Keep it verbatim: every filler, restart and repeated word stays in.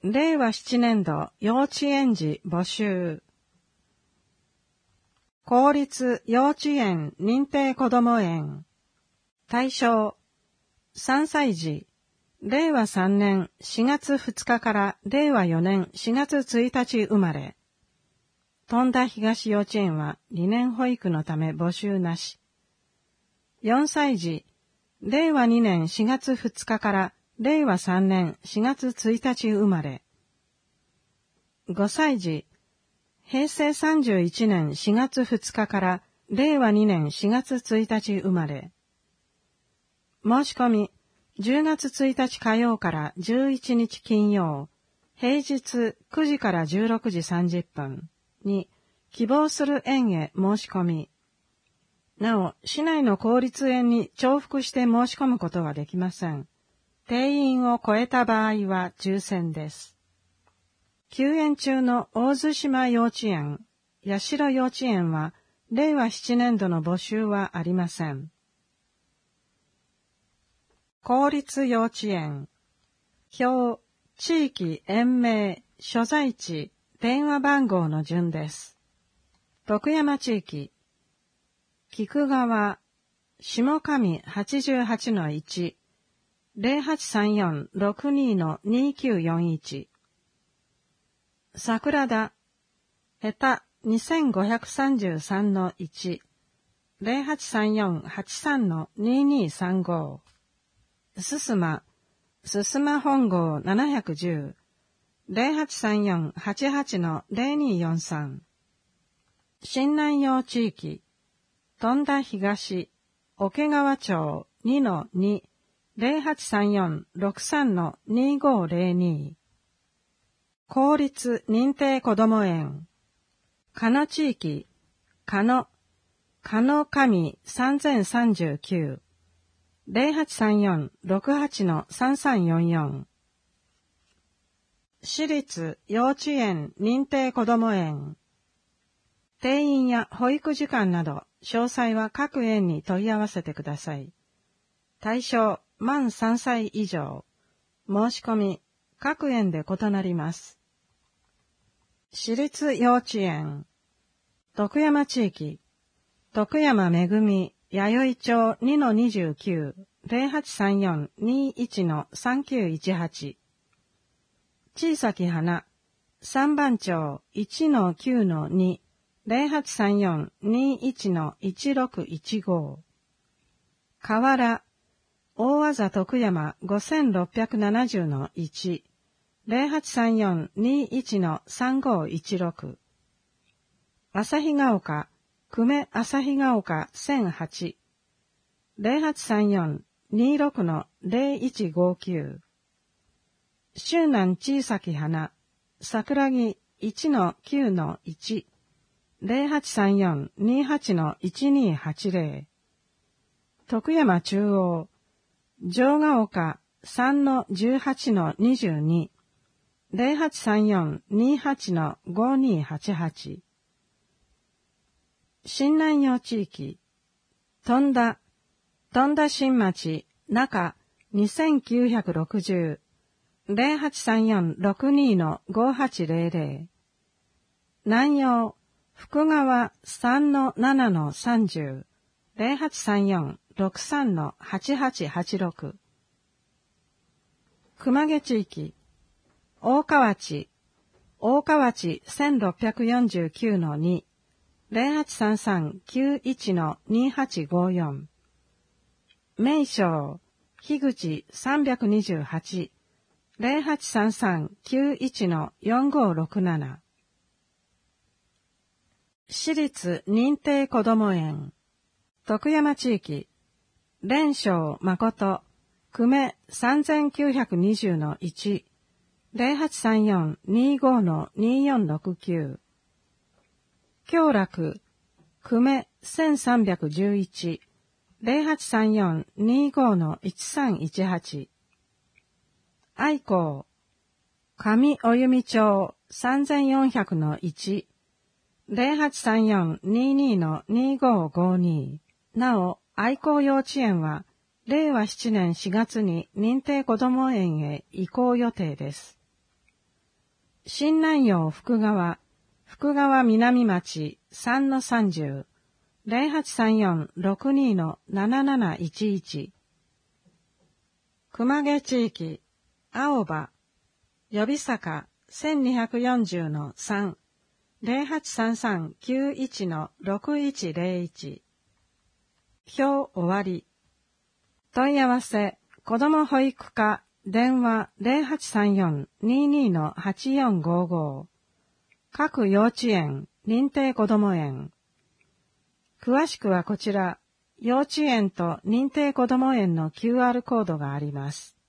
れいわななねんど幼稚園児募集。公立幼稚園認定こども園。対象、さんさい児、れいわさんねんしがつふつかかられいわよねんしがつついたち生まれ。富田東幼稚園は理念保育のため募集なし。よんさい児、れいわにねんしがつふつかかられいわさんねんしがつついたち生まれ。ごさい児、へいせいさんじゅういちねんしがつふつかかられいわにねんしがつついたち生まれ。申し込み、じゅうがつついたち火曜からじゅういちにち金曜、平日くじからじゅうろくじさんじゅっぷんに希望する園へ申し込み。なお、市内の公立園に重複して申し込むことはできません。定員を超えた場合は抽選です。休園中の大津島幼稚園、八代幼稚園は、れいわななねんどの募集はありません。公立幼稚園、表、地域、園名、所在地、電話番号の順です。徳山地域、菊川、下上 はちじゅうはちのいち、ゼロはちさんよん ろくに にきゅうよんいち、桜田、へた にせんごひゃくさんじゅうさんのいち、ゼロはちさんよん はちさんのににさんご、すすま、すすま本郷ななひゃくじゅう、ゼロはちさんよん はちはちのゼロによんさん、新南陽地域、富田東、桶川町 にのに、ゼロはちさんよん ろくさんのにごゼロに、公立認定こども園、鹿野地域、鹿野、鹿野上さんぜんさんじゅうきゅう、ゼロはちさんよん ろくはちのさんさんよんよん、私立幼稚園認定こども園、定員や保育時間など詳細は各園に問い合わせてください。対象、満さんさい以上、申し込み、各園で異なります。私立幼稚園、徳山地域、徳山めぐみ、弥生町 にのにじゅうきゅう、ゼロはちさんよん にいちのさんきゅういちはち、小さき花、三番町 いちのきゅうのに、ゼロはちさんよん にいちのいちろくいちご、河原、大技徳山 ごせんろっぴゃくななじゅうのいち、ゼロはちさんよん にいちのさんごいちろく、旭ヶ丘、久米旭ヶ丘せんはち、ゼロはちさんよん にろくのゼロいちごきゅう、周南小さき花、桜木 いちのきゅうのいち、ゼロはちさんよん にはちのいちにはちゼロ、徳山中央、城ヶ丘 さんのじゅうはちのにじゅうに、ゼロはちさんよん にはちのごにはちはち、新南陽地域、富田、富田新町、中にせんきゅうひゃくろくじゅう、ゼロはちさんよん ろくにのごはちゼロゼロ、南陽、福川 さんのななのさんじゅう、ゼロはちさんよん ろくさんのはちはちはちろく、熊毛地域、大河内、大河内 せんろっぴゃくよんじゅうきゅうのに、ゼロはちさんさん きゅういちのにはちごよん、名称、樋口さんびゃくにじゅうはち、ゼロはちさんさん きゅういちのよんごろくなな、私立認定こども園、徳山地域、蓮生誠、久米さんぜんきゅうひゃくにじゅうのいち、ゼロはちさんよん にごのによんろくきゅう、京楽、久米せんさんびゃくじゅういち、ゼロはちさんよん にごのいちさんいちはち、愛好、上お弓町さんぜんよんひゃくのいち、ゼロはちさんよん ににのにごごに、なお、愛好幼稚園は、れいわななねんしがつに認定こども園へ移行予定です。 新南陽福川、福川南町 さんのさんじゅう、ゼロはちさんよん ろくに のなななないちいち。熊毛地域、青葉、予備坂 せんにひゃくよんじゅうのさん、ゼロはちさんさんきゅういちのろくいちゼロいち。表終わり。問い合わせ、子ども保育課、電話 ゼロはちさんよん ににのはちよんごご。各幼稚園、認定こども園。詳しくはこちら、幼稚園と認定こども園の キューアール コードがあります。